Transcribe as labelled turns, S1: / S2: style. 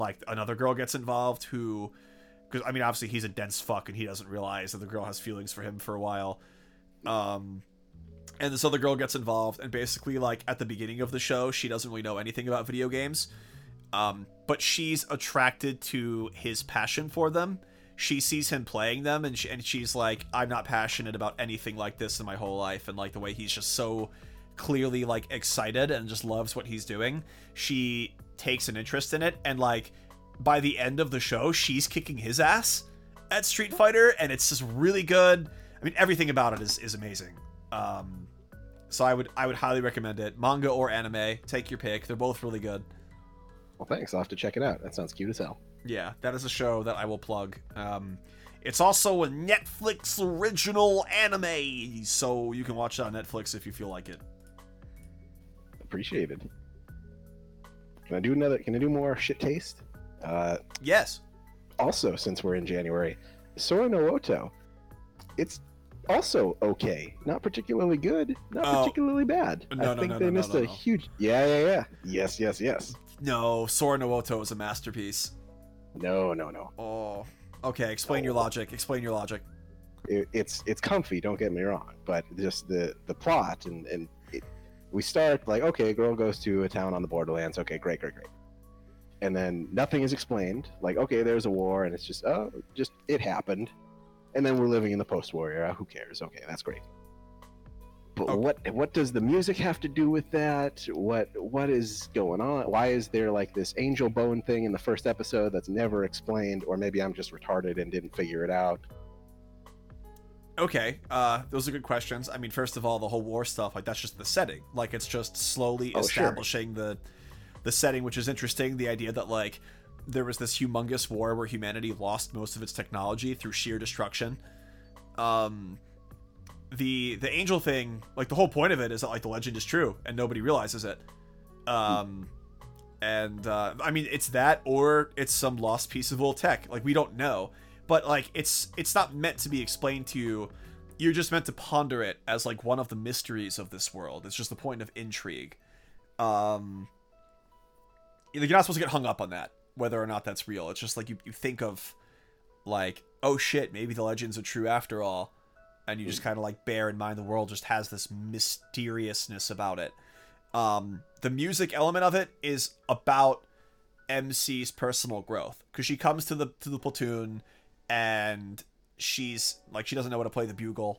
S1: like another girl gets involved who, because I mean obviously he's a dense fuck and he doesn't realize that the girl has feelings for him for a while. And this other girl gets involved, and basically, like, at the beginning of the show, she doesn't really know anything about video games, but she's attracted to his passion for them. She sees him playing them, and she's like, I'm not passionate about anything like this in my whole life, and, like, the way he's just so clearly, like, excited and just loves what he's doing. She takes an interest in it, and, like, by the end of the show, she's kicking his ass at Street Fighter, and it's just really good. I mean, everything about it is amazing. So I would highly recommend it. Manga or anime, take your pick. They're both really good.
S2: Well, thanks. I'll have to check it out. That sounds cute as hell.
S1: Yeah, that is a show that I will plug. It's also a Netflix original anime, so you can watch it on Netflix if you feel like it.
S2: Appreciated. Can I do more shit taste?
S1: Yes.
S2: Also, since we're in January, Sora no Oto. It's also okay. Not particularly good, not particularly bad. I think they missed a huge... Yeah. Yes.
S1: No, Sora no Oto is a masterpiece.
S2: No.
S1: Oh. Okay, explain your logic.
S2: It's comfy, don't get me wrong, but just the plot and we start like, okay, girl goes to a town on the Borderlands. Okay, great. And then nothing is explained. Like, okay, there's a war, and it's just it happened. And then we're living in the post-war era. Who cares? Okay, that's great. But what does the music have to do with that? What is going on? Why is there like this angel bone thing in the first episode that's never explained? Or maybe I'm just retarded and didn't figure it out.
S1: Okay, those are good questions. I mean, first of all, the whole war stuff, like, that's just the setting. Like, it's just slowly establishing the setting, which is interesting. The idea that, like, there was this humongous war where humanity lost most of its technology through sheer destruction. The angel thing, like, the whole point of it is that, like, the legend is true and nobody realizes it. I mean, it's that, or it's some lost piece of old tech. Like, we don't know, but, like, it's not meant to be explained to you. You're just meant to ponder it as, like, one of the mysteries of this world. It's just the point of intrigue. You're not supposed to get hung up on that, whether or not that's real. It's just like you think of, like, oh shit, maybe the legends are true after all, and you just kind of, like, bear in mind the world just has this mysteriousness about it. The music element of it is about MC's personal growth, because she comes to the platoon and she's like, she doesn't know how to play the bugle,